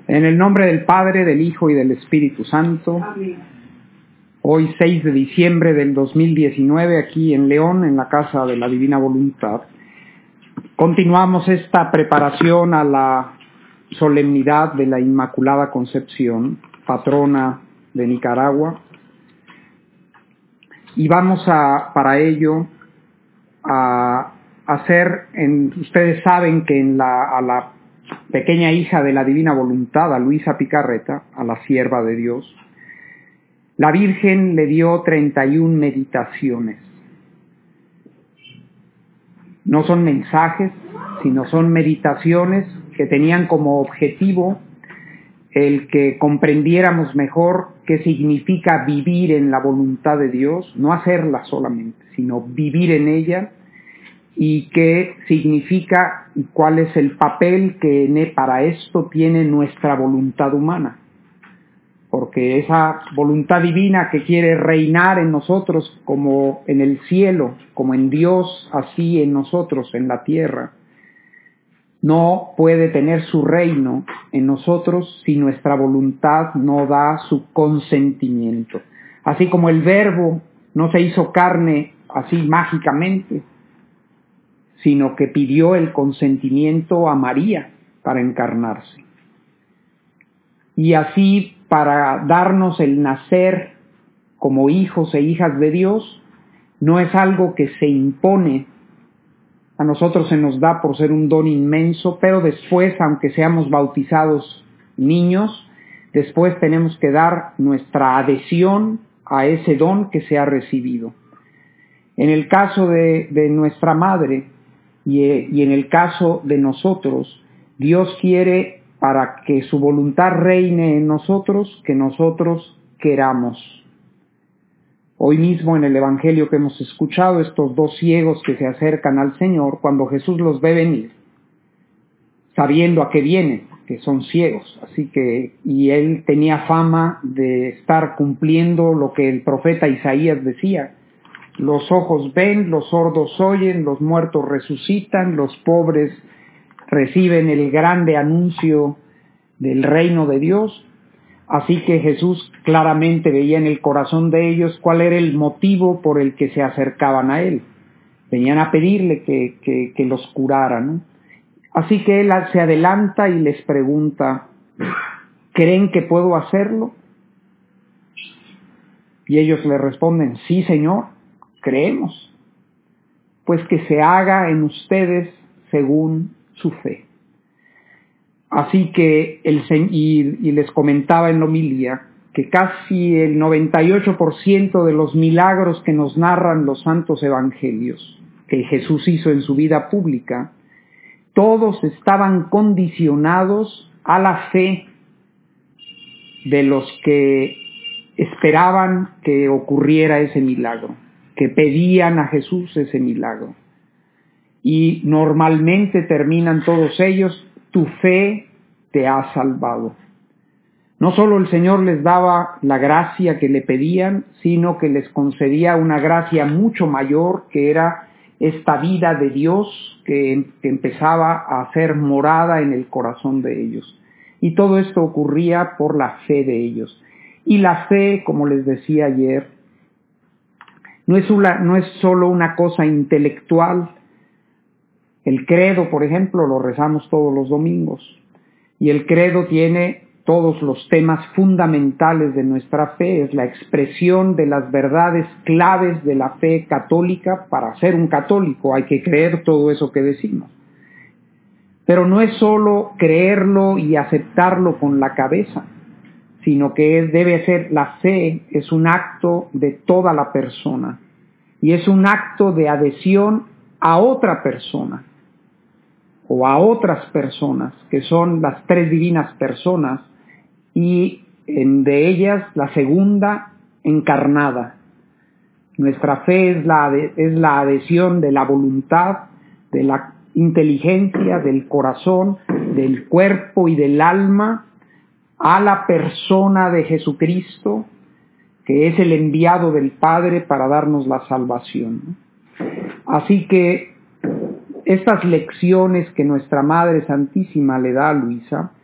En el nombre del Padre, del Hijo y del Espíritu Santo. Amén. Hoy 6 de diciembre del 2019, aquí en León, en la Casa de la Divina Voluntad, continuamos esta preparación a la solemnidad de la Inmaculada Concepción, patrona de Nicaragua, y vamos para ello a hacer, ustedes saben que a la pequeña hija de la Divina Voluntad, a Luisa Picarreta, a la sierva de Dios, la Virgen le dio 31 meditaciones. No son mensajes, sino son meditaciones que tenían como objetivo el que comprendiéramos mejor qué significa vivir en la voluntad de Dios, no hacerla solamente, sino vivir en ella, y qué significa y cuál es el papel que para esto tiene nuestra voluntad humana. Porque esa voluntad divina que quiere reinar en nosotros como en el cielo, como en Dios, así en nosotros, en la tierra, no puede tener su reino en nosotros si nuestra voluntad no da su consentimiento. Así como el Verbo no se hizo carne así mágicamente, sino que pidió el consentimiento a María para encarnarse. Y así, para darnos el nacer como hijos e hijas de Dios, no es algo que se impone. A nosotros se nos da por ser un don inmenso, pero después, aunque seamos bautizados niños, después tenemos que dar nuestra adhesión a ese don que se ha recibido. En el caso de nuestra madre y en el caso de nosotros, Dios quiere, para que su voluntad reine en nosotros, que nosotros queramos. Hoy mismo en el Evangelio que hemos escuchado, estos dos ciegos que se acercan al Señor, cuando Jesús los ve venir, sabiendo a qué vienen, que son ciegos, y él tenía fama de estar cumpliendo lo que el profeta Isaías decía: los ojos ven, los sordos oyen, los muertos resucitan, los pobres reciben el grande anuncio del reino de Dios. Así que Jesús claramente veía en el corazón de ellos cuál era el motivo por el que se acercaban a Él. Venían a pedirle que los curara, ¿no? Así que Él se adelanta y les pregunta: ¿creen que puedo hacerlo? Y ellos le responden: sí, Señor, creemos. Pues que se haga en ustedes según su fe. Así que y les comentaba en la homilía que casi el 98% de los milagros que nos narran los santos evangelios que Jesús hizo en su vida pública, todos estaban condicionados a la fe de los que esperaban que ocurriera ese milagro, que pedían a Jesús ese milagro. Y normalmente terminan todos ellos: tu fe te ha salvado. No solo el Señor les daba la gracia que le pedían, sino que les concedía una gracia mucho mayor, que era esta vida de Dios que empezaba a hacer morada en el corazón de ellos. Y todo esto ocurría por la fe de ellos. Y la fe, como les decía ayer, no es solo una cosa intelectual. El credo, por ejemplo, lo rezamos todos los domingos, y el credo tiene todos los temas fundamentales de nuestra fe. Es la expresión de las verdades claves de la fe católica. Para ser un católico hay que creer todo eso que decimos. Pero no es solo creerlo y aceptarlo con la cabeza, sino que debe ser, la fe es un acto de toda la persona, y es un acto de adhesión a otra persona, o a otras personas, que son las tres divinas personas, y de ellas la segunda encarnada. Nuestra fe es la adhesión de la voluntad, de la inteligencia, del corazón, del cuerpo y del alma a la persona de Jesucristo, que es el enviado del Padre para darnos la salvación. Así que estas lecciones que nuestra Madre Santísima le da a Luisa,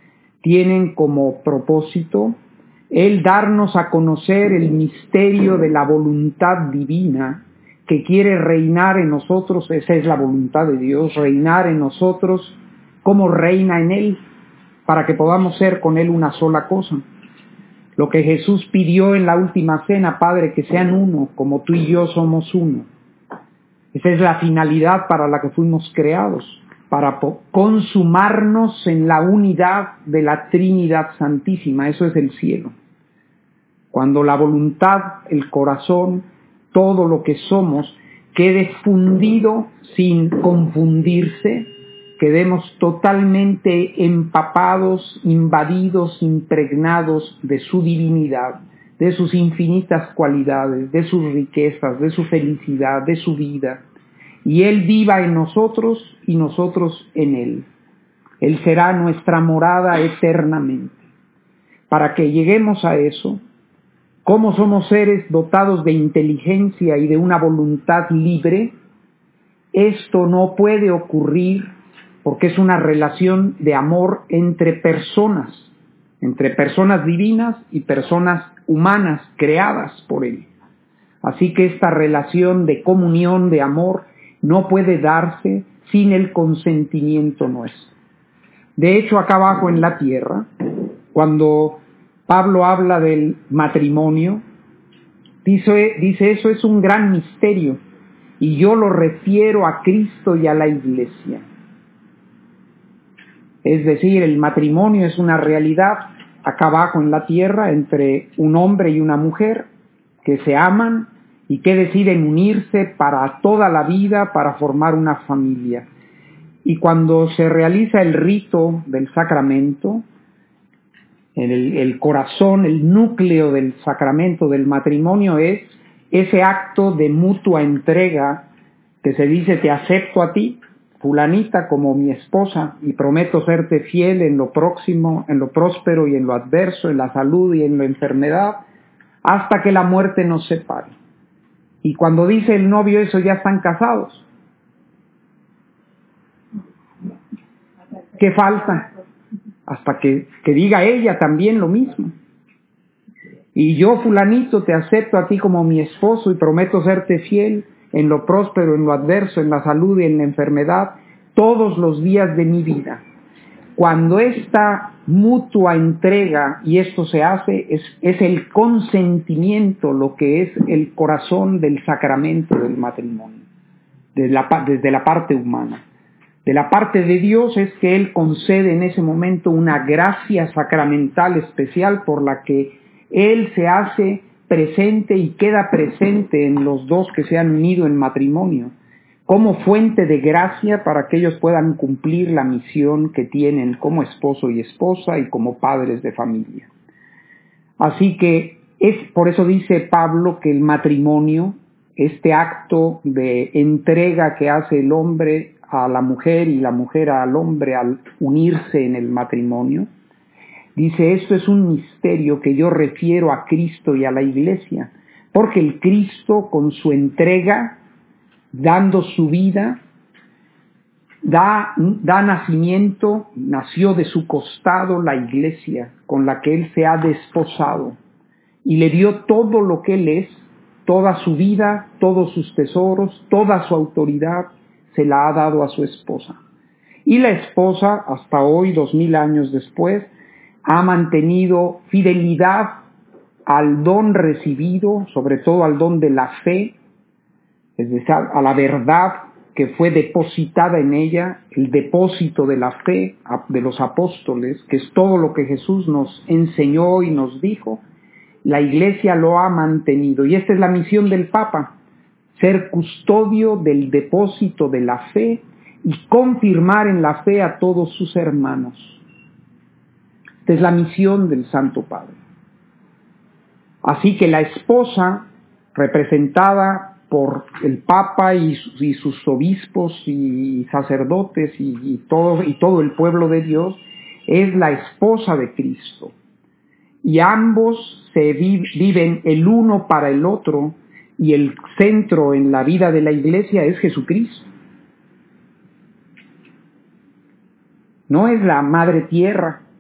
tienen como propósito el darnos a conocer el misterio de la voluntad divina que quiere reinar en nosotros. Esa es la voluntad de Dios, reinar en nosotros como reina en Él, para que podamos ser con Él una sola cosa. Lo que Jesús pidió en la última cena: Padre, que sean uno, como tú y yo somos uno. Esa es la finalidad para la que fuimos creados, para consumarnos en la unidad de la Trinidad Santísima. Eso es el cielo. Cuando la voluntad, el corazón, todo lo que somos quede fundido sin confundirse, quedemos totalmente empapados, invadidos, impregnados de su divinidad, de sus infinitas cualidades, de sus riquezas, de su felicidad, de su vida, y Él viva en nosotros y nosotros en Él. Él será nuestra morada eternamente. Para que lleguemos a eso, como somos seres dotados de inteligencia y de una voluntad libre, esto no puede ocurrir porque es una relación de amor entre personas divinas y personas humanas creadas por Él. Así que esta relación de comunión, de amor, no puede darse sin el consentimiento nuestro. De hecho, acá abajo en la tierra, cuando Pablo habla del matrimonio, dice eso es un gran misterio, y yo lo refiero a Cristo y a la Iglesia. Es decir, el matrimonio es una realidad acá abajo en la tierra entre un hombre y una mujer que se aman y que deciden unirse para toda la vida, para formar una familia. Y cuando se realiza el rito del sacramento, el corazón, el núcleo del sacramento del matrimonio es ese acto de mutua entrega que se dice: te acepto a ti, fulanita, como mi esposa, y prometo serte fiel en lo próximo, en lo próspero y en lo adverso, en la salud y en la enfermedad, hasta que la muerte nos separe. Y cuando dice el novio eso, ya están casados. ¿Qué falta? Hasta que diga ella también lo mismo. Y yo, fulanito, te acepto a ti como mi esposo y prometo serte fiel en lo próspero, en lo adverso, en la salud y en la enfermedad, todos los días de mi vida. Cuando esta mutua entrega y esto se hace, es el consentimiento lo que es el corazón del sacramento del matrimonio, desde la parte humana. De la parte de Dios es que Él concede en ese momento una gracia sacramental especial por la que Él se hace presente y queda presente en los dos que se han unido en matrimonio, como fuente de gracia para que ellos puedan cumplir la misión que tienen como esposo y esposa y como padres de familia. Así que por eso dice Pablo que el matrimonio, este acto de entrega que hace el hombre a la mujer y la mujer al hombre al unirse en el matrimonio, dice: esto es un misterio que yo refiero a Cristo y a la Iglesia, porque el Cristo con su entrega, dando su vida, da nacimiento, nació de su costado la Iglesia, con la que Él se ha desposado, y le dio todo lo que Él es, toda su vida, todos sus tesoros, toda su autoridad, se la ha dado a su esposa. Y la esposa, hasta hoy, 2000 años después, ha mantenido fidelidad al don recibido, sobre todo al don de la fe, es decir, a la verdad que fue depositada en ella, el depósito de la fe de los apóstoles, que es todo lo que Jesús nos enseñó y nos dijo. La Iglesia lo ha mantenido, y esta es la misión del Papa: ser custodio del depósito de la fe y confirmar en la fe a todos sus hermanos. Esta es la misión del Santo Padre. Así que la esposa, representada por el Papa y sus obispos y sacerdotes y todo el pueblo de Dios, es la esposa de Cristo. Y ambos se viven el uno para el otro, y el centro en la vida de la Iglesia es Jesucristo. No es la madre tierra,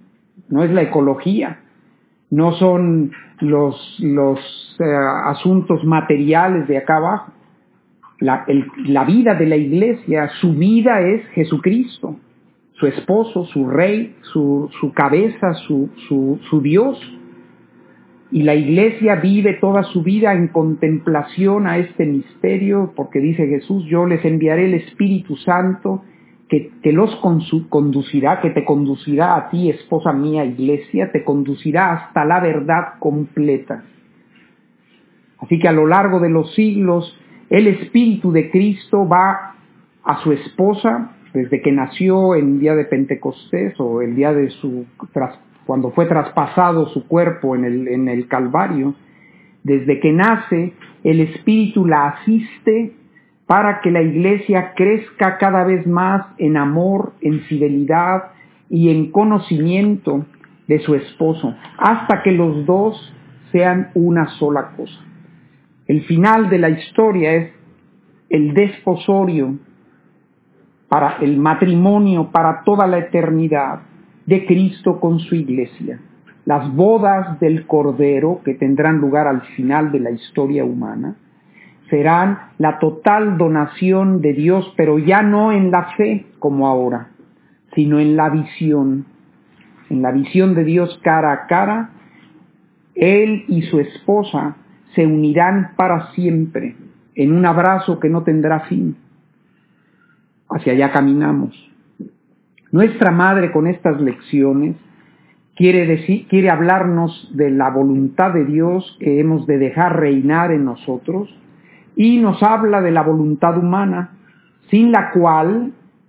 no es la ecología, no son los asuntos materiales de acá abajo. La vida de la iglesia, su vida es Jesucristo, su esposo, su rey, su cabeza, su Dios. Y la iglesia vive toda su vida en contemplación a este misterio, porque dice Jesús: yo les enviaré el Espíritu Santo que los conducirá, que te conducirá a ti, esposa mía, iglesia, te conducirá hasta la verdad completa. Así que a lo largo de los siglos, el Espíritu de Cristo va a su esposa, desde que nació el día de Pentecostés o el día de cuando fue traspasado su cuerpo en el Calvario. Desde que nace, el Espíritu la asiste para que la iglesia crezca cada vez más en amor, en fidelidad y en conocimiento de su esposo, hasta que los dos sean una sola cosa. El final de la historia es el desposorio para el matrimonio para toda la eternidad de Cristo con su iglesia. Las bodas del Cordero, que tendrán lugar al final de la historia humana, serán la total donación de Dios, pero ya no en la fe como ahora, sino en la visión de Dios cara a cara. Él y su esposa se unirán para siempre en un abrazo que no tendrá fin. Hacia allá caminamos. Nuestra Madre, con estas lecciones, quiere hablarnos de la voluntad de Dios que hemos de dejar reinar en nosotros, y nos habla de la voluntad humana, sin la cual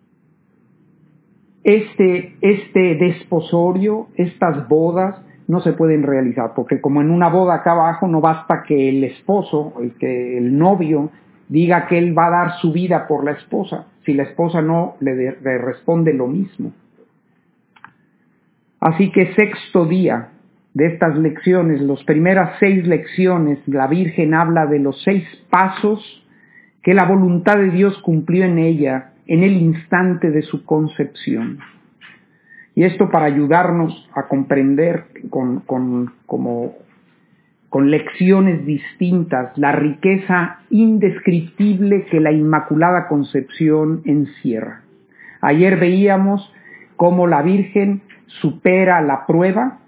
este desposorio, estas bodas, no se pueden realizar, porque como en una boda acá abajo no basta que el esposo, el novio, diga que él va a dar su vida por la esposa, si la esposa no le responde lo mismo. Así que sexto día de estas lecciones, las primeras 6 lecciones, la Virgen habla de los 6 pasos que la voluntad de Dios cumplió en ella en el instante de su concepción. Y esto para ayudarnos a comprender con lecciones distintas la riqueza indescriptible que la Inmaculada Concepción encierra. Ayer veíamos cómo la Virgen supera la prueba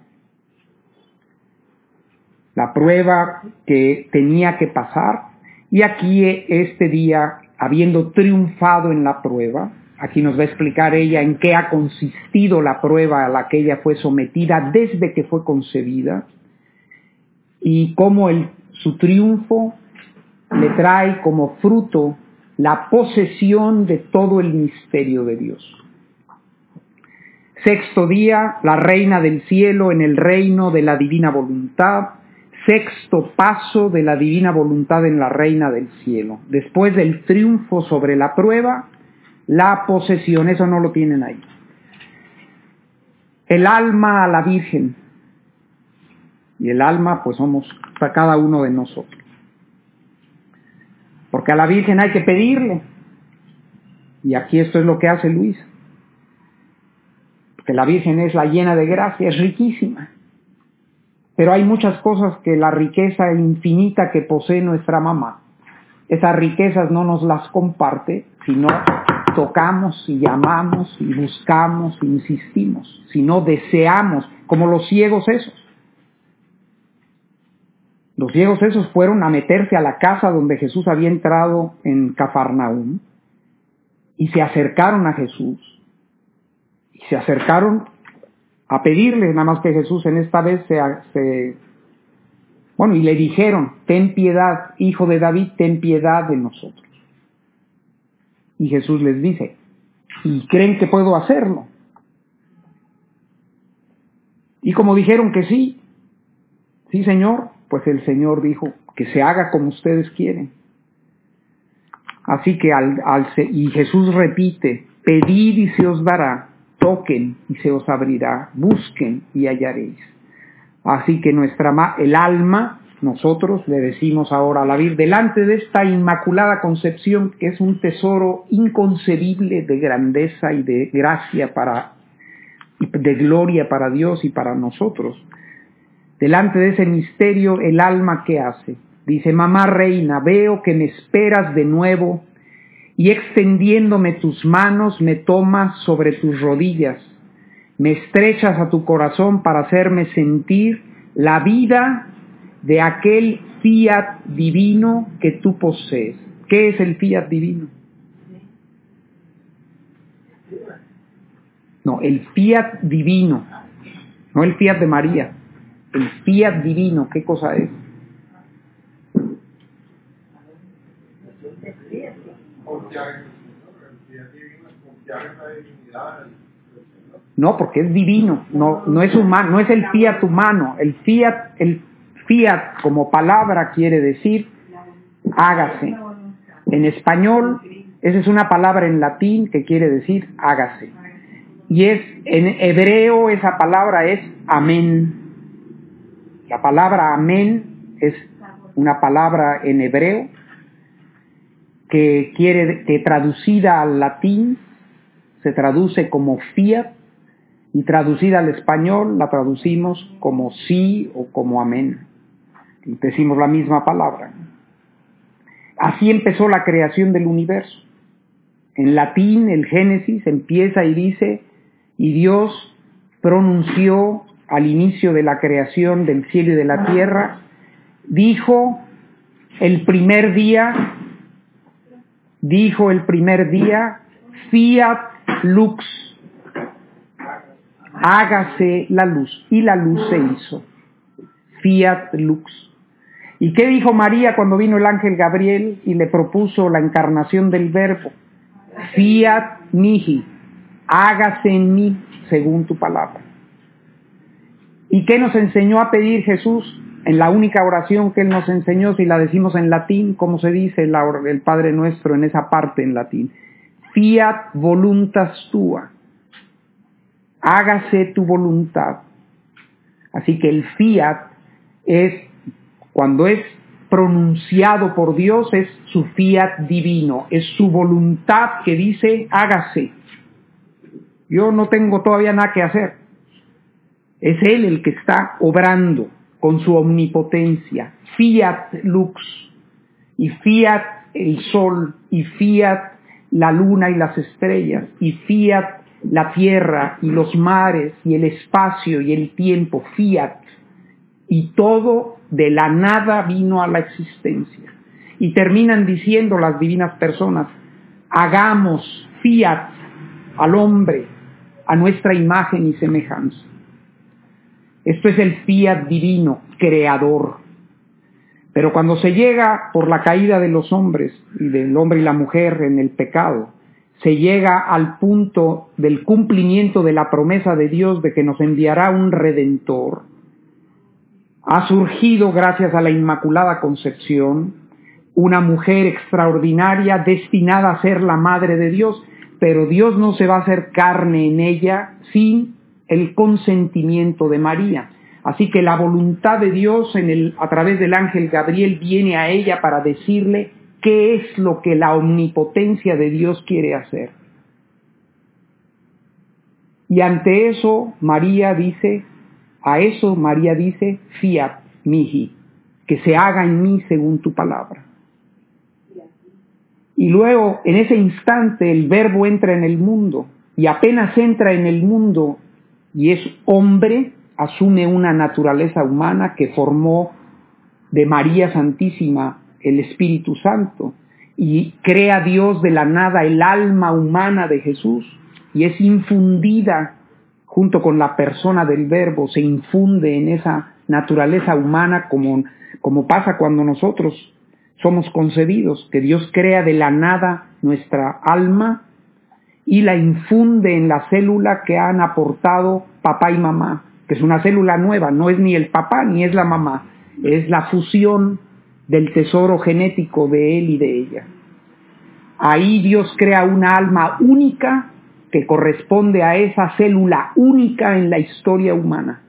que tenía que pasar, y aquí este día, habiendo triunfado en la prueba, aquí nos va a explicar ella en qué ha consistido la prueba a la que ella fue sometida desde que fue concebida, y cómo su triunfo le trae como fruto la posesión de todo el misterio de Dios. Sexto día, la Reina del Cielo en el reino de la divina voluntad. Sexto paso de la divina voluntad en la Reina del Cielo. Después del triunfo sobre la prueba, la posesión, eso no lo tienen ahí. El alma a la Virgen. Y el alma, pues somos cada uno de nosotros. Porque a la Virgen hay que pedirle. Y aquí esto es lo que hace Luisa. Porque la Virgen es la llena de gracia, es riquísima. Pero hay muchas cosas que la riqueza infinita que posee nuestra mamá, esas riquezas no nos las comparte, sino tocamos y llamamos y buscamos e insistimos, sino deseamos, como los ciegos esos. Los ciegos esos fueron a meterse a la casa donde Jesús había entrado en Cafarnaúm y se acercaron a Jesús. Y se acercaron a pedirle, nada más que Jesús en esta vez y le dijeron: ten piedad, hijo de David, ten piedad de nosotros. Y Jesús les dice: ¿y creen que puedo hacerlo? Y como dijeron que sí, sí Señor, pues el Señor dijo: que se haga como ustedes quieren. Así que y Jesús repite: pedid y se os dará, toquen y se os abrirá, busquen y hallaréis. Así que el alma, nosotros le decimos ahora a la Virgen, delante de esta Inmaculada Concepción, que es un tesoro inconcebible de grandeza y de gracia y de gloria para Dios y para nosotros. Delante de ese misterio, el alma, ¿qué hace? Dice: mamá reina, veo que me esperas de nuevo, y extendiéndome tus manos me tomas sobre tus rodillas, me estrechas a tu corazón para hacerme sentir la vida de aquel fiat divino que tú posees. ¿Qué es el fiat divino? No, el fiat divino, no el fiat de María. El fiat divino, ¿qué cosa es? No, porque es divino, no es humano, no es el fiat humano. El fiat como palabra quiere decir hágase. En español, esa es una palabra en latín que quiere decir hágase. Y en hebreo esa palabra es amén. La palabra amén es una palabra en hebreo que traducida al latín se traduce como fiat, y traducida al español la traducimos como sí o como amén. Y decimos la misma palabra. Así empezó la creación del universo. En latín el Génesis empieza y dice: y Dios pronunció al inicio de la creación del cielo y de la tierra, dijo el primer día, fiat lux, hágase la luz, y la luz se hizo, fiat lux. ¿Y qué dijo María cuando vino el ángel Gabriel y le propuso la encarnación del Verbo? Fiat mihi, hágase en mí según tu palabra. ¿Y qué nos enseñó a pedir Jesús? En la única oración que Él nos enseñó, si la decimos en latín, ¿cómo se dice el Padre Nuestro en esa parte en latín? Fiat voluntas tua, hágase tu voluntad. Así que el fiat cuando es pronunciado por Dios, es su fiat divino, es su voluntad que dice hágase. Yo no tengo todavía nada que hacer. Es Él el que está obrando con su omnipotencia. Fiat lux, y fiat el sol, y fiat la luna y las estrellas, y fiat la tierra y los mares y el espacio y el tiempo, fiat. Y todo de la nada vino a la existencia. Y terminan diciendo las divinas personas: hagamos fiat al hombre a nuestra imagen y semejanza. Esto es el fiat divino, creador. Pero cuando se llega por la caída de los hombres, y del hombre y la mujer en el pecado, se llega al punto del cumplimiento de la promesa de Dios de que nos enviará un Redentor. Ha surgido, gracias a la Inmaculada Concepción, una mujer extraordinaria destinada a ser la Madre de Dios, pero Dios no se va a hacer carne en ella sin el consentimiento de María. Así que la voluntad de Dios a través del ángel Gabriel viene a ella para decirle qué es lo que la omnipotencia de Dios quiere hacer. Y ante eso María dice, fiat mihi, que se haga en mí según tu palabra. Y luego, en ese instante, el Verbo entra en el mundo, y apenas entra en el mundo y es hombre, asume una naturaleza humana que formó de María Santísima el Espíritu Santo, y crea Dios de la nada el alma humana de Jesús, y es infundida junto con la persona del Verbo, se infunde en esa naturaleza humana como pasa cuando nosotros somos concebidos, que Dios crea de la nada nuestra alma y la infunde en la célula que han aportado papá y mamá, que es una célula nueva, no es ni el papá ni es la mamá, es la fusión del tesoro genético de él y de ella. Ahí Dios crea una alma única que corresponde a esa célula única en la historia humana.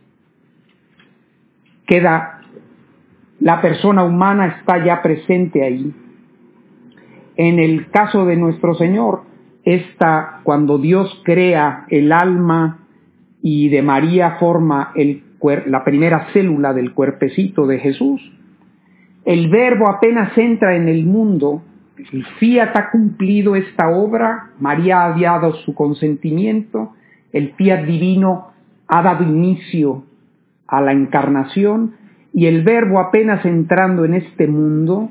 La persona humana está ya presente ahí. En el caso de nuestro Señor, cuando Dios crea el alma y de María forma la primera célula del cuerpecito de Jesús. El Verbo apenas entra en el mundo, el fiat ha cumplido esta obra, María ha dado su consentimiento, el fiat divino ha dado inicio a la encarnación, y el Verbo apenas entrando en este mundo,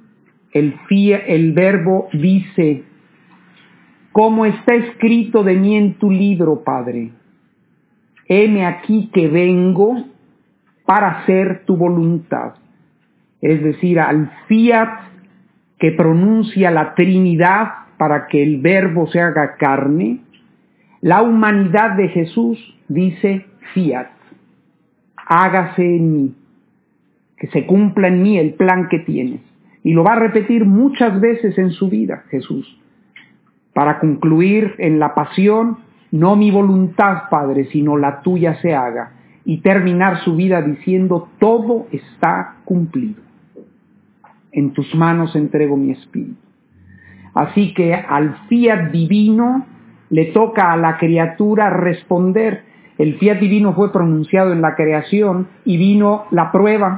el Verbo dice: como está escrito de mí en tu libro, Padre, heme aquí que vengo para hacer tu voluntad. Es decir, al fiat que pronuncia la Trinidad para que el Verbo se haga carne, la humanidad de Jesús dice: fiat, hágase en mí, que se cumpla en mí el plan que tienes. Y lo va a repetir muchas veces en su vida, Jesús, para concluir en la pasión: no mi voluntad, Padre, sino la tuya se haga, y terminar su vida diciendo: todo está cumplido. En tus manos entrego mi espíritu. Así que al fiat divino le toca a la criatura responder. El fiat divino fue pronunciado en la creación y vino la prueba.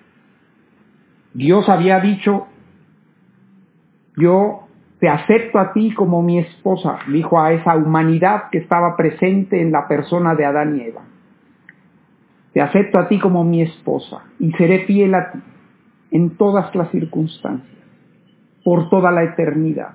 Dios había dicho: yo te acepto a ti como mi esposa, dijo a esa humanidad que estaba presente en la persona de Adán y Eva. Te acepto a ti como mi esposa y seré fiel a ti en todas las circunstancias, por toda la eternidad.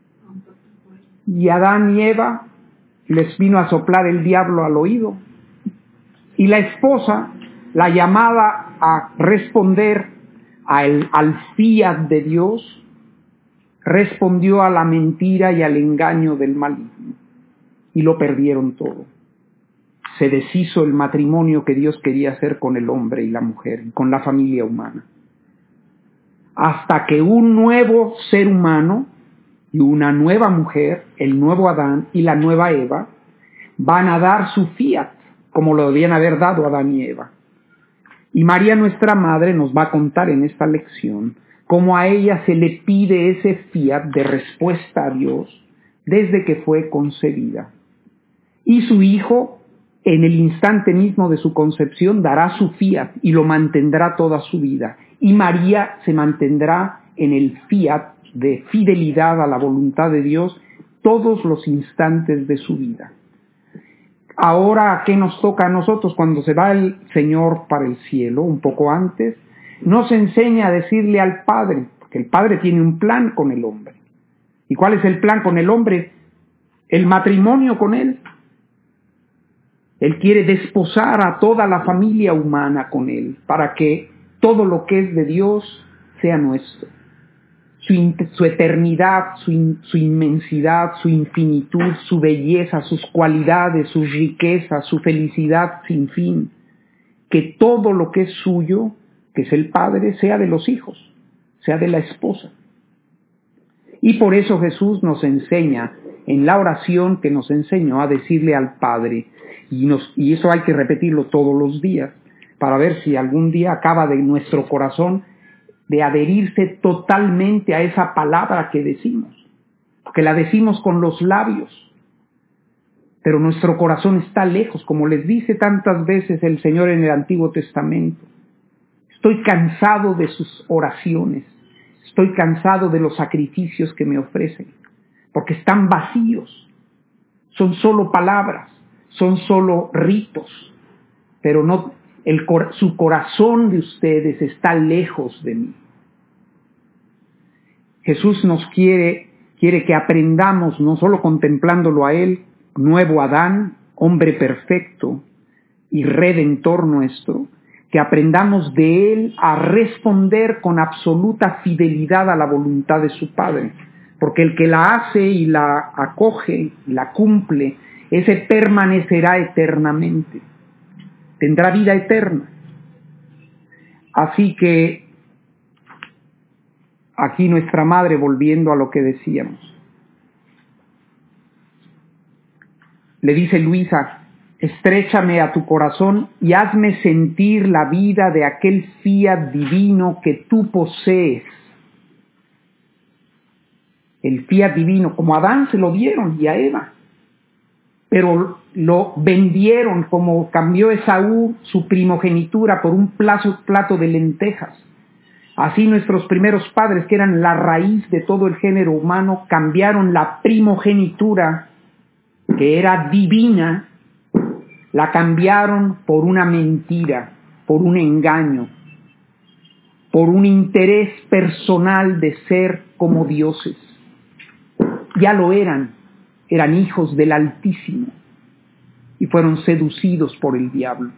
Y Adán y Eva les vino a soplar el diablo al oído, y la esposa, la llamada a responder al fiat de Dios, respondió a la mentira y al engaño del maligno, y lo perdieron todo. Se deshizo el matrimonio que Dios quería hacer con el hombre y la mujer, y con la familia humana, hasta que un nuevo ser humano y una nueva mujer, el nuevo Adán y la nueva Eva, van a dar su fiat, como lo debían haber dado Adán y Eva. Y María, nuestra Madre, nos va a contar en esta lección cómo a ella se le pide ese fiat de respuesta a Dios desde que fue concebida. Y su Hijo, en el instante mismo de su concepción, dará su fiat y lo mantendrá toda su vida. Y María se mantendrá en el fiat de fidelidad a la voluntad de Dios todos los instantes de su vida. Ahora, ¿qué nos toca a nosotros cuando se va el Señor para el cielo? Un poco antes, nos enseña a decirle al Padre, porque el Padre tiene un plan con el hombre. ¿Y cuál es el plan con el hombre? El matrimonio con él. Él quiere desposar a toda la familia humana con él, para que todo lo que es de Dios sea nuestro. Su eternidad, su inmensidad, su infinitud, su belleza, sus cualidades, sus riquezas, su felicidad sin fin. Que todo lo que es suyo, que es el Padre, sea de los hijos, sea de la esposa. Y por eso Jesús nos enseña, en la oración que nos enseñó, a decirle al Padre, y eso hay que repetirlo todos los días, para ver si algún día acaba de nuestro corazón de adherirse totalmente a esa palabra que decimos, porque la decimos con los labios, pero nuestro corazón está lejos, como les dice tantas veces el Señor en el Antiguo Testamento. Estoy cansado de sus oraciones, estoy cansado de los sacrificios que me ofrecen, porque están vacíos, son solo palabras, son solo ritos, pero no, su corazón de ustedes está lejos de mí. Jesús nos quiere que aprendamos, no solo contemplándolo a Él, nuevo Adán, hombre perfecto y redentor nuestro, que aprendamos de Él a responder con absoluta fidelidad a la voluntad de su Padre, porque el que la hace y la acoge, la cumple, ese permanecerá eternamente, tendrá vida eterna. Así que aquí nuestra Madre, volviendo a lo que decíamos, le dice Luisa: estréchame a tu corazón y hazme sentir la vida de aquel fiat divino que tú posees. El fiat divino, como a Adán se lo dieron y a Eva. pero lo vendieron como cambió Esaú su primogenitura por un plato de lentejas. Así nuestros primeros padres, que eran la raíz de todo el género humano, cambiaron la primogenitura, que era divina, la cambiaron por una mentira, por un engaño, por un interés personal de ser como dioses. Ya lo eran hijos del Altísimo y fueron seducidos por el diablo.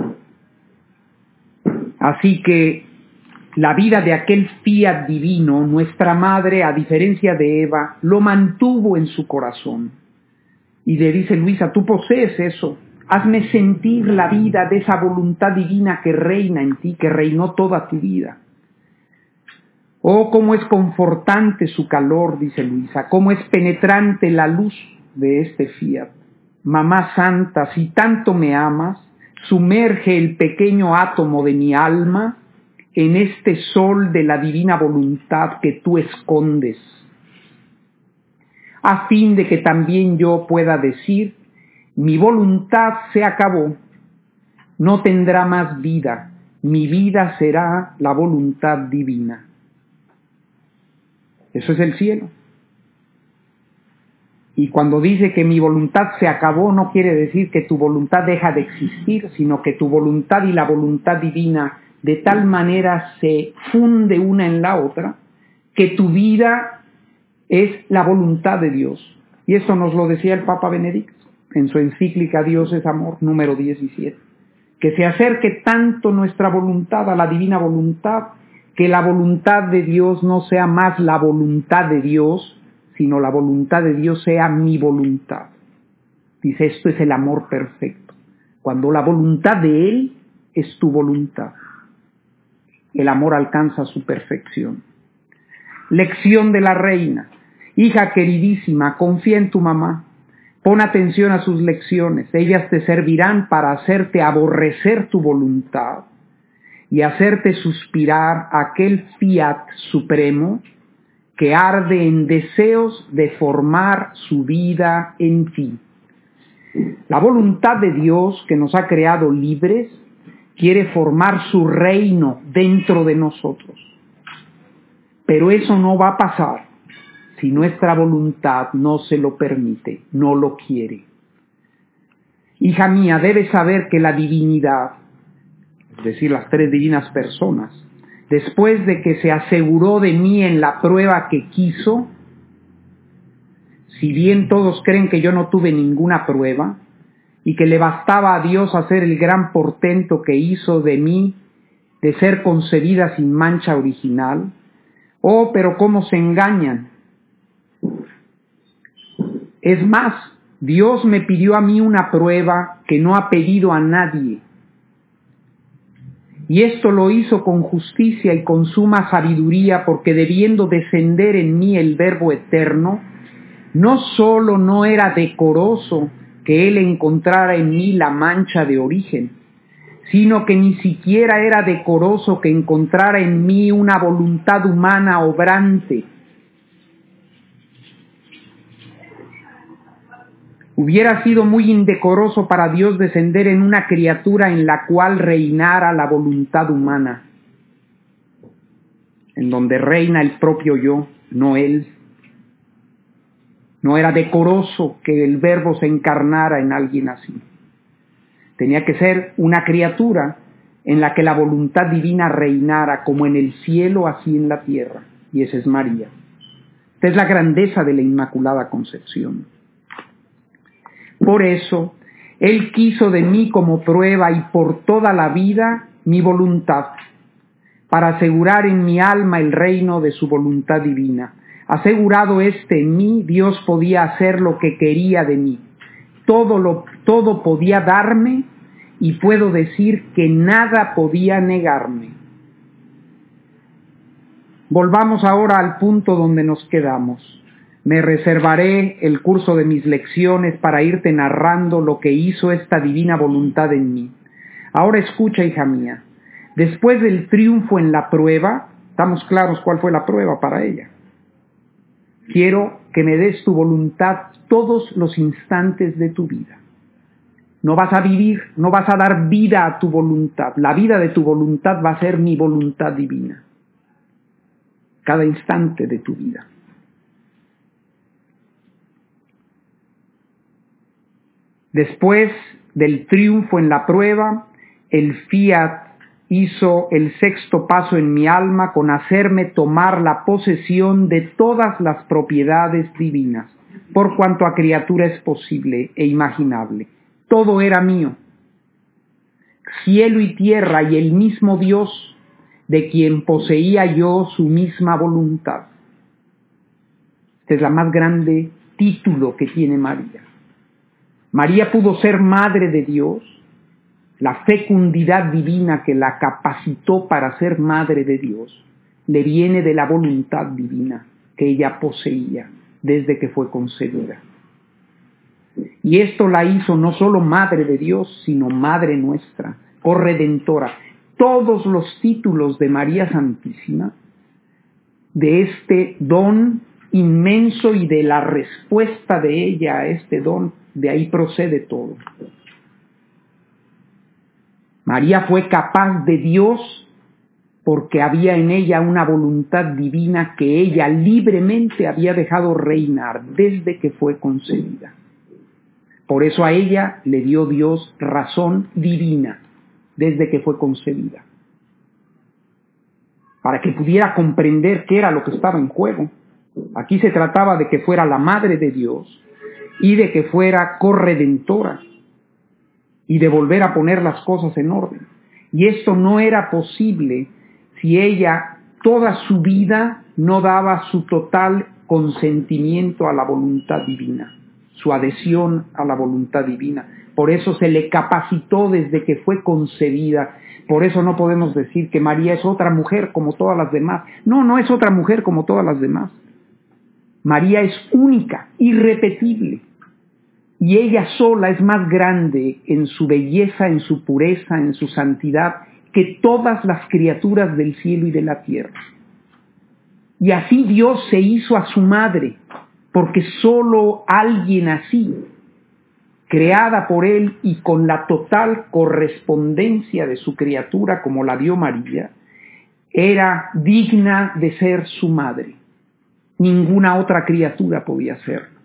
Así que la vida de aquel fiat divino, nuestra madre, a diferencia de Eva, lo mantuvo en su corazón. Y le dice Luisa, tú posees eso, hazme sentir la vida de esa voluntad divina que reina en ti, que reinó toda tu vida. Oh, cómo es confortante su calor, dice Luisa, cómo es penetrante la luz de este fiat. Mamá santa, si tanto me amas, sumerge el pequeño átomo de mi alma en este sol de la divina voluntad que tú escondes, a fin de que también yo pueda decir, mi voluntad se acabó, no tendrá más vida, mi vida será la voluntad divina. Eso es el cielo. Y cuando dice que mi voluntad se acabó, no quiere decir que tu voluntad deja de existir, sino que tu voluntad y la voluntad divina de tal manera se funde una en la otra, que tu vida es la voluntad de Dios. Y esto nos lo decía el Papa Benedicto en su encíclica Dios es Amor, número 17. Que se acerque tanto nuestra voluntad a la divina voluntad, que la voluntad de Dios no sea más la voluntad de Dios, sino la voluntad de Dios sea mi voluntad. Dice, esto es el amor perfecto. Cuando la voluntad de Él es tu voluntad, el amor alcanza su perfección. Lección de la reina. Hija queridísima, confía en tu mamá. Pon atención a sus lecciones. Ellas te servirán para hacerte aborrecer tu voluntad y hacerte suspirar a aquel fiat supremo que arde en deseos de formar su vida en ti. La voluntad de Dios, que nos ha creado libres, quiere formar su reino dentro de nosotros. Pero eso no va a pasar si nuestra voluntad no se lo permite, no lo quiere. Hija mía, debes saber que la divinidad, es decir, las tres divinas personas, después de que se aseguró de mí en la prueba que quiso, si bien todos creen que yo no tuve ninguna prueba, y que le bastaba a Dios hacer el gran portento que hizo de mí, de ser concebida sin mancha original, oh, pero cómo se engañan. Es más, Dios me pidió a mí una prueba que no ha pedido a nadie. Y esto lo hizo con justicia y con suma sabiduría, porque debiendo descender en mí el Verbo eterno, no solo no era decoroso que Él encontrara en mí la mancha de origen, sino que ni siquiera era decoroso que encontrara en mí una voluntad humana obrante. Hubiera sido muy indecoroso para Dios descender en una criatura en la cual reinara la voluntad humana, en donde reina el propio yo, no Él. No era decoroso que el Verbo se encarnara en alguien así. Tenía que ser una criatura en la que la voluntad divina reinara como en el cielo, así en la tierra. Y esa es María. Esta es la grandeza de la Inmaculada Concepción. Por eso, Él quiso de mí como prueba y por toda la vida mi voluntad, para asegurar en mi alma el reino de su voluntad divina. Asegurado en mí, Dios podía hacer lo que quería de mí. Todo podía darme y puedo decir que nada podía negarme. Volvamos ahora al punto donde nos quedamos. Me reservaré el curso de mis lecciones para irte narrando lo que hizo esta divina voluntad en mí. Ahora escucha, hija mía. Después del triunfo en la prueba, estamos claros cuál fue la prueba para ella. Quiero que me des tu voluntad todos los instantes de tu vida. No vas a vivir, no vas a dar vida a tu voluntad. La vida de tu voluntad va a ser mi voluntad divina. Cada instante de tu vida. Después del triunfo en la prueba, el fiat hizo el sexto paso en mi alma con hacerme tomar la posesión de todas las propiedades divinas, por cuanto a criatura es posible e imaginable. Todo era mío. Cielo y tierra y el mismo Dios, de quien poseía yo su misma voluntad. Este es la más grande título que tiene María. María pudo ser madre de Dios. La fecundidad divina que la capacitó para ser madre de Dios le viene de la voluntad divina que ella poseía desde que fue concebida. Y esto la hizo no solo madre de Dios, sino madre nuestra, corredentora. Todos los títulos de María Santísima, de este don inmenso y de la respuesta de ella a este don, de ahí procede todo. María fue capaz de Dios porque había en ella una voluntad divina que ella libremente había dejado reinar desde que fue concebida. Por eso a ella le dio Dios razón divina desde que fue concebida, para que pudiera comprender qué era lo que estaba en juego. Aquí se trataba de que fuera la madre de Dios y de que fuera corredentora y de volver a poner las cosas en orden. Y esto no era posible si ella toda su vida no daba su total consentimiento a la voluntad divina, su adhesión a la voluntad divina. Por eso se le capacitó desde que fue concebida. Por eso no podemos decir que María es otra mujer como todas las demás. No, no es otra mujer como todas las demás. María es única, irrepetible. Y ella sola es más grande en su belleza, en su pureza, en su santidad, que todas las criaturas del cielo y de la tierra. Y así Dios se hizo a su madre, porque solo alguien así, creada por Él y con la total correspondencia de su criatura como la dio María, era digna de ser su madre. Ninguna otra criatura podía serlo.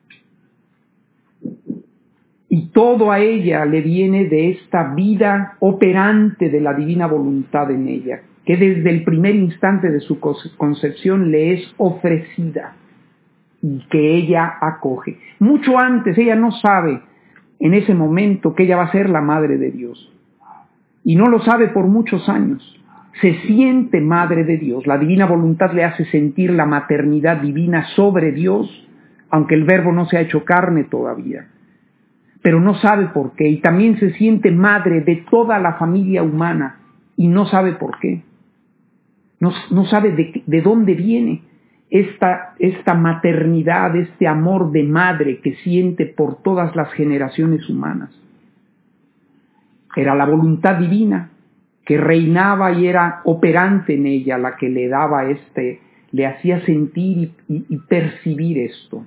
Y todo a ella le viene de esta vida operante de la divina voluntad en ella, que desde el primer instante de su concepción le es ofrecida y que ella acoge. Mucho antes, ella no sabe en ese momento que ella va a ser la madre de Dios. Y no lo sabe por muchos años. Se siente madre de Dios. La divina voluntad le hace sentir la maternidad divina sobre Dios, aunque el Verbo no se ha hecho carne todavía. Pero no sabe por qué, y también se siente madre de toda la familia humana, y no sabe por qué. No sabe de dónde viene esta maternidad, este amor de madre que siente por todas las generaciones humanas. Era la voluntad divina que reinaba y era operante en ella la que le daba le hacía sentir y percibir esto.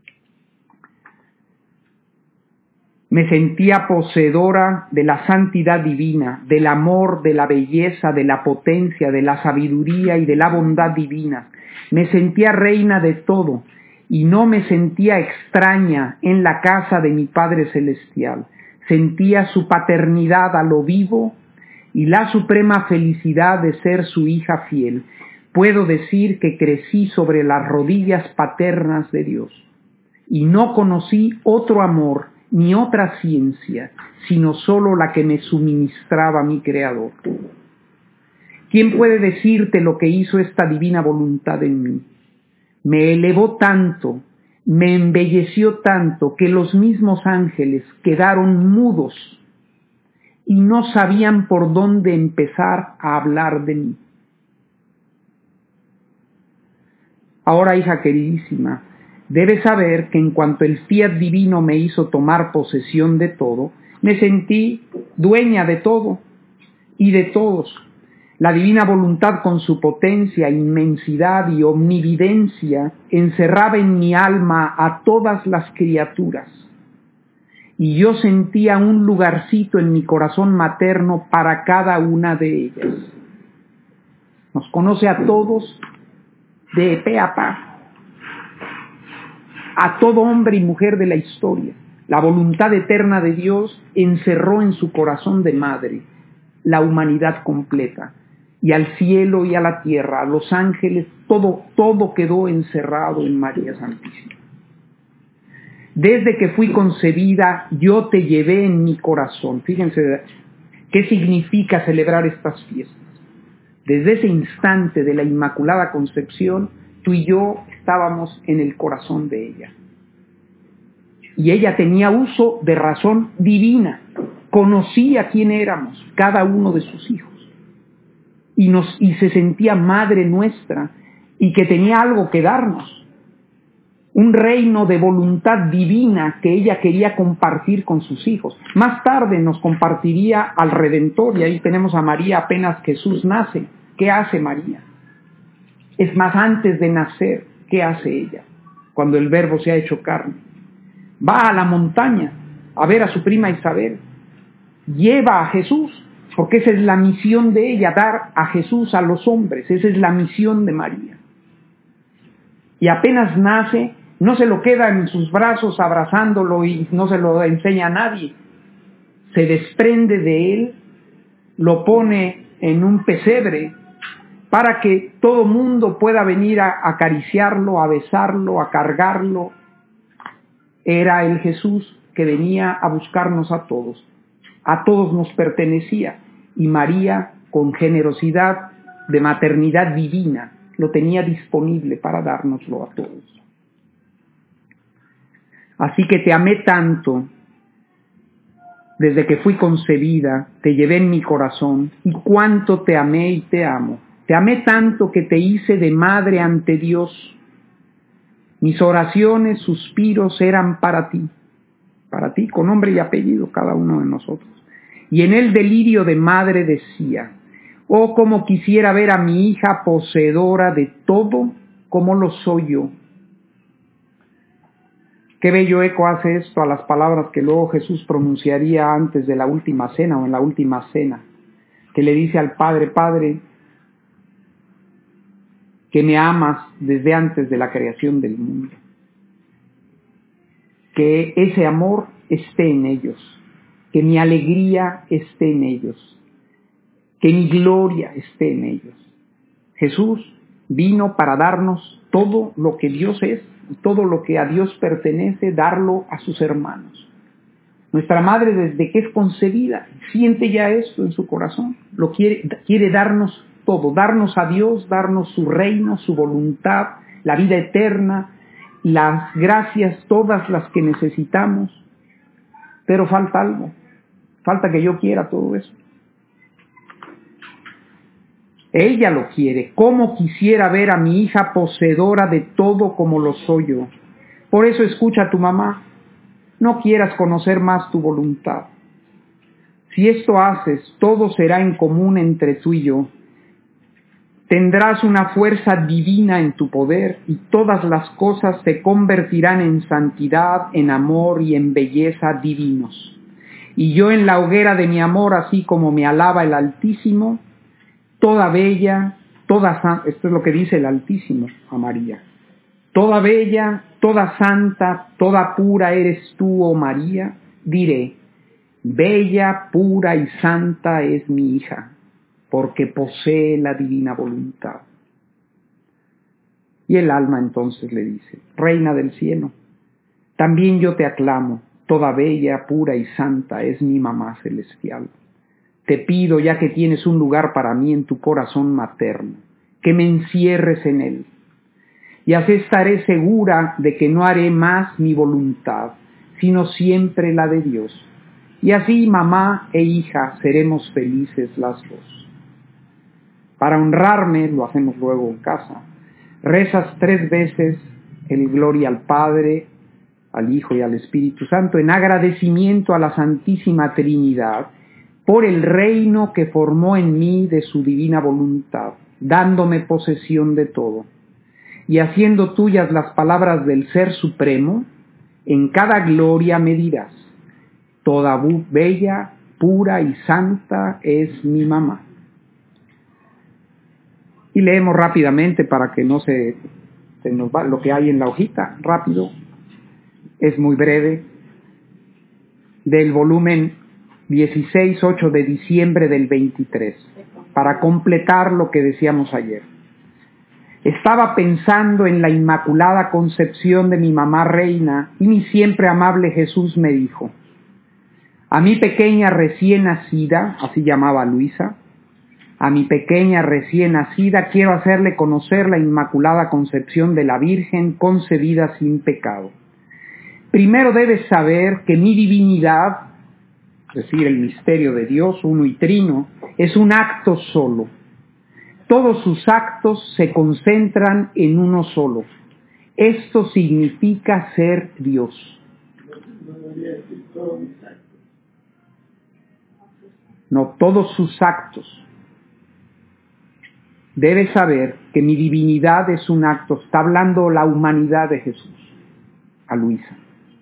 Me sentía poseedora de la santidad divina, del amor, de la belleza, de la potencia, de la sabiduría y de la bondad divina. Me sentía reina de todo y no me sentía extraña en la casa de mi Padre Celestial. Sentía su paternidad a lo vivo y la suprema felicidad de ser su hija fiel. Puedo decir que crecí sobre las rodillas paternas de Dios y no conocí otro amor ni otra ciencia, sino solo la que me suministraba mi Creador. ¿Quién puede decirte lo que hizo esta divina voluntad en mí? Me elevó tanto, me embelleció tanto, que los mismos ángeles quedaron mudos y no sabían por dónde empezar a hablar de mí. Ahora, hija queridísima, debes saber que en cuanto el fiat divino me hizo tomar posesión de todo, me sentí dueña de todo y de todos. La divina voluntad, con su potencia, inmensidad y omnividencia, encerraba en mi alma a todas las criaturas, y yo sentía un lugarcito en mi corazón materno para cada una de ellas. Nos conoce a todos de pe a pa, a todo hombre y mujer de la historia. La voluntad eterna de Dios encerró en su corazón de madre la humanidad completa, y al cielo y a la tierra, a los ángeles, todo quedó encerrado en María Santísima. Desde que fui concebida, yo te llevé en mi corazón. Fíjense qué significa celebrar estas fiestas. Desde ese instante de la Inmaculada Concepción, tú y yo estábamos en el corazón de ella. Y ella tenía uso de razón divina, conocía quién éramos, cada uno de sus hijos, y se sentía madre nuestra, y que tenía algo que darnos, un reino de voluntad divina que ella quería compartir con sus hijos. Más tarde nos compartiría al Redentor, y ahí tenemos a María apenas Jesús nace. ¿Qué hace María? Es más, antes de nacer, ¿qué hace ella? Cuando el Verbo se ha hecho carne. Va a la montaña a ver a su prima Isabel. Lleva a Jesús, porque esa es la misión de ella, dar a Jesús a los hombres. Esa es la misión de María. Y apenas nace, no se lo queda en sus brazos abrazándolo y no se lo enseña a nadie. Se desprende de él, lo pone en un pesebre para que todo mundo pueda venir a acariciarlo, a besarlo, a cargarlo. Era el Jesús que venía a buscarnos a todos nos pertenecía, y María, con generosidad de maternidad divina, lo tenía disponible para dárnoslo a todos. Así que te amé tanto, desde que fui concebida, te llevé en mi corazón, y cuánto te amé y te amo. Te amé tanto que te hice de madre ante Dios. Mis oraciones, suspiros eran para ti, con nombre y apellido cada uno de nosotros. Y en el delirio de madre decía: oh, cómo quisiera ver a mi hija poseedora de todo como lo soy yo. Qué bello eco hace esto a las palabras que luego Jesús pronunciaría antes de la última cena o en la última cena, que le dice al Padre: Padre, que me amas desde antes de la creación del mundo. Que ese amor esté en ellos, que mi alegría esté en ellos, que mi gloria esté en ellos. Jesús vino para darnos todo lo que Dios es y todo lo que a Dios pertenece, darlo a sus hermanos. Nuestra madre, desde que es concebida, siente ya esto en su corazón, quiere darnos todo, darnos a Dios, darnos su reino, su voluntad, la vida eterna, las gracias, todas las que necesitamos. Pero falta algo, falta que yo quiera todo eso. Ella lo quiere. ¿Cómo quisiera ver a mi hija poseedora de todo como lo soy yo? Por eso escucha a tu mamá. No quieras conocer más tu voluntad. Si esto haces, todo será en común entre tú y yo. Tendrás una fuerza divina en tu poder y todas las cosas se convertirán en santidad, en amor y en belleza divinos. Y yo en la hoguera de mi amor, así como me alaba el Altísimo, toda bella, toda santa, esto es lo que dice el Altísimo a María, toda bella, toda santa, toda pura eres tú, oh María, diré: bella, pura y santa es mi hija, porque posee la divina voluntad. Y el alma entonces le dice: Reina del cielo, también yo te aclamo, toda bella, pura y santa es mi mamá celestial. Te pido, ya que tienes un lugar para mí en tu corazón materno, que me encierres en él, y así estaré segura de que no haré más mi voluntad, sino siempre la de Dios. Y así mamá e hija seremos felices las dos. Para honrarme, lo hacemos luego en casa, rezas 3 veces el Gloria al Padre, al Hijo y al Espíritu Santo, en agradecimiento a la Santísima Trinidad, por el reino que formó en mí de su divina voluntad, dándome posesión de todo, y haciendo tuyas las palabras del Ser Supremo, en cada gloria me dirás, toda bella, pura y santa es mi mamá. Y leemos rápidamente para que no se nos va lo que hay en la hojita, rápido, es muy breve, del volumen 16, 8 de diciembre del 23, para completar lo que decíamos ayer. Estaba pensando en la Inmaculada Concepción de mi mamá reina y mi siempre amable Jesús me dijo, a mi pequeña recién nacida, así llamaba Luisa, a mi pequeña recién nacida quiero hacerle conocer la Inmaculada Concepción de la Virgen concebida sin pecado. Primero debes saber que mi divinidad, es decir, el misterio de Dios, uno y trino, es un acto solo. Todos sus actos se concentran en uno solo. Esto significa ser Dios. No, todos sus actos. Debes saber que mi divinidad es un acto. Está hablando la humanidad de Jesús, a Luisa.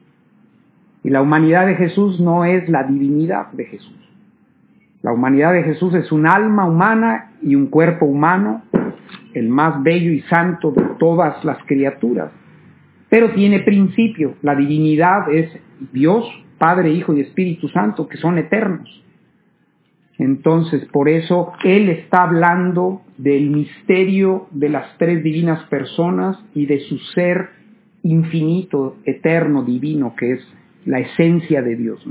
Y la humanidad de Jesús no es la divinidad de Jesús. La humanidad de Jesús es un alma humana y un cuerpo humano, el más bello y santo de todas las criaturas. Pero tiene principio. La divinidad es Dios, Padre, Hijo y Espíritu Santo, que son eternos. Entonces, por eso, Él está hablando del misterio de las tres divinas personas y de su ser infinito, eterno, divino, que es la esencia de Dios.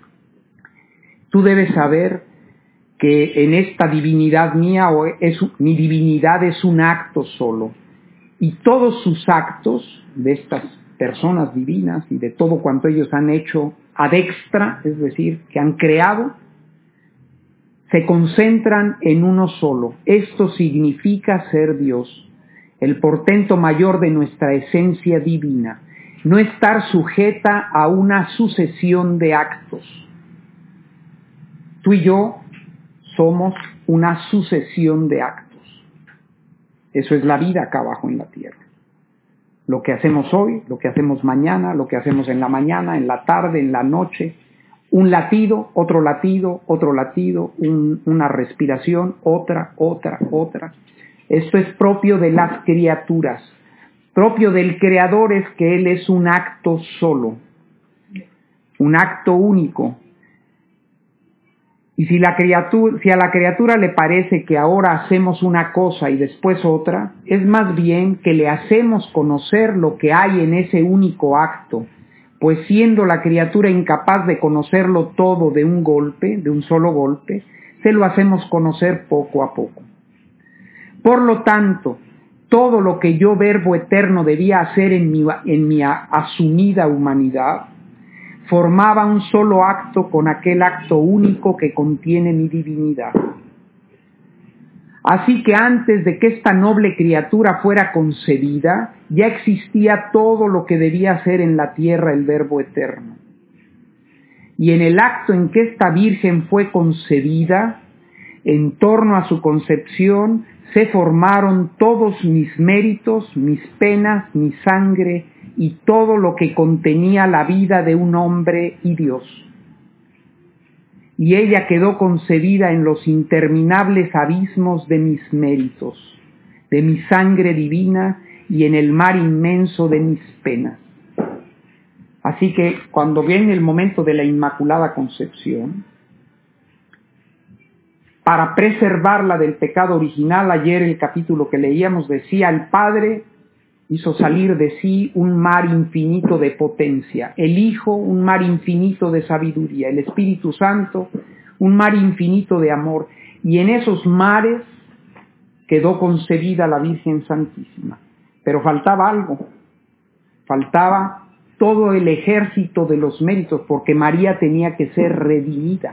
Tú debes saber que en esta divinidad mía, mi divinidad es un acto solo, y todos sus actos de estas personas divinas y de todo cuanto ellos han hecho ad extra, es decir, que han creado, se concentran en uno solo. Esto significa ser Dios, el portento mayor de nuestra esencia divina, no estar sujeta a una sucesión de actos. Tú y yo somos una sucesión de actos. Eso es la vida acá abajo en la tierra. Lo que hacemos hoy, lo que hacemos mañana, lo que hacemos en la mañana, en la tarde, en la noche, un latido, otro latido, otro latido, una respiración, otra. Esto es propio de las criaturas. Propio del Creador es que Él es un acto solo, un acto único. Y si a la criatura le parece que ahora hacemos una cosa y después otra, es más bien que le hacemos conocer lo que hay en ese único acto, pues siendo la criatura incapaz de conocerlo todo de un golpe, de un solo golpe, se lo hacemos conocer poco a poco. Por lo tanto, todo lo que yo, Verbo eterno, debía hacer en mi asumida humanidad, formaba un solo acto con aquel acto único que contiene mi divinidad. Así que antes de que esta noble criatura fuera concebida, ya existía todo lo que debía hacer en la tierra el Verbo eterno. Y en el acto en que esta Virgen fue concebida, en torno a su concepción se formaron todos mis méritos, mis penas, mi sangre y todo lo que contenía la vida de un hombre y Dios. Y ella quedó concebida en los interminables abismos de mis méritos, de mi sangre divina y en el mar inmenso de mis penas. Así que cuando viene el momento de la Inmaculada Concepción, para preservarla del pecado original, ayer el capítulo que leíamos decía, el Padre hizo salir de sí un mar infinito de potencia, el Hijo un mar infinito de sabiduría, el Espíritu Santo un mar infinito de amor, y en esos mares quedó concebida la Virgen Santísima. Pero faltaba algo, faltaba todo el ejército de los méritos, porque María tenía que ser redimida.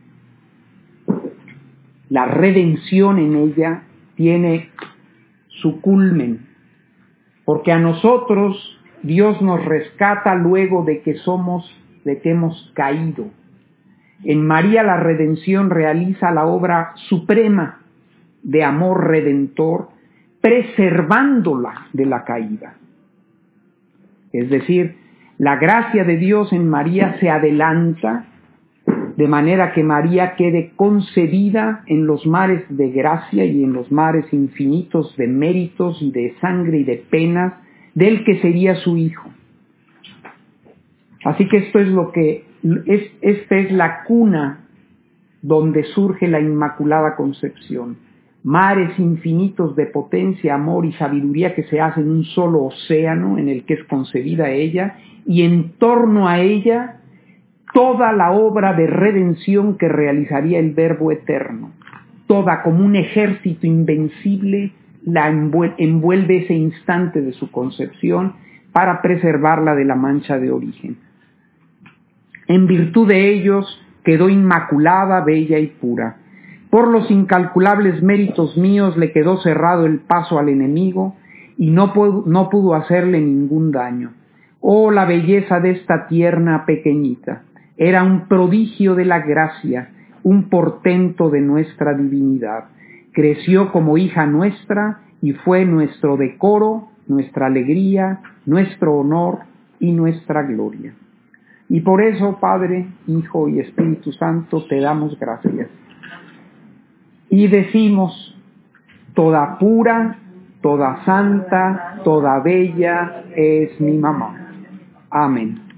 La redención en ella tiene su culmen, porque a nosotros Dios nos rescata luego de que hemos caído. En María la redención realiza la obra suprema de amor redentor, preservándola de la caída. Es decir, la gracia de Dios en María se adelanta de manera que María quede concebida en los mares de gracia y en los mares infinitos de méritos y de sangre y de penas del que sería su hijo. Así que esta es la cuna donde surge la Inmaculada Concepción. Mares infinitos de potencia, amor y sabiduría que se hacen un solo océano en el que es concebida ella, y en torno a ella toda la obra de redención que realizaría el Verbo eterno. Toda, como un ejército invencible, la envuelve ese instante de su concepción para preservarla de la mancha de origen. En virtud de ellos quedó inmaculada, bella y pura. Por los incalculables méritos míos le quedó cerrado el paso al enemigo y no pudo hacerle ningún daño. Oh, la belleza de esta tierna pequeñita. Era un prodigio de la gracia, un portento de nuestra divinidad. Creció como hija nuestra y fue nuestro decoro, nuestra alegría, nuestro honor y nuestra gloria. Y por eso, Padre, Hijo y Espíritu Santo, te damos gracias. Y decimos, toda pura, toda santa, toda bella es mi mamá. Amén.